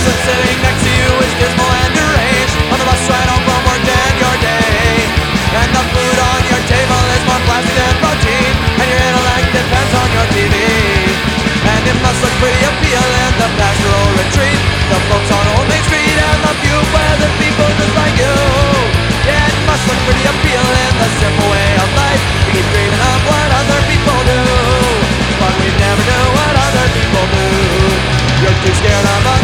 sitting next to you is dismal and deranged on the bus ride home from work and your day. And the food on your table is more plastic than protein, and your intellect depends on your TV. And it must look pretty appealing, the pastoral retreat, the folks on Old Main Street, and the few pleasant people just like you. Yeah, it must look pretty appealing, the simple way of life. We keep dreaming of what other people do, but we never do what other people do. You're too scared of us.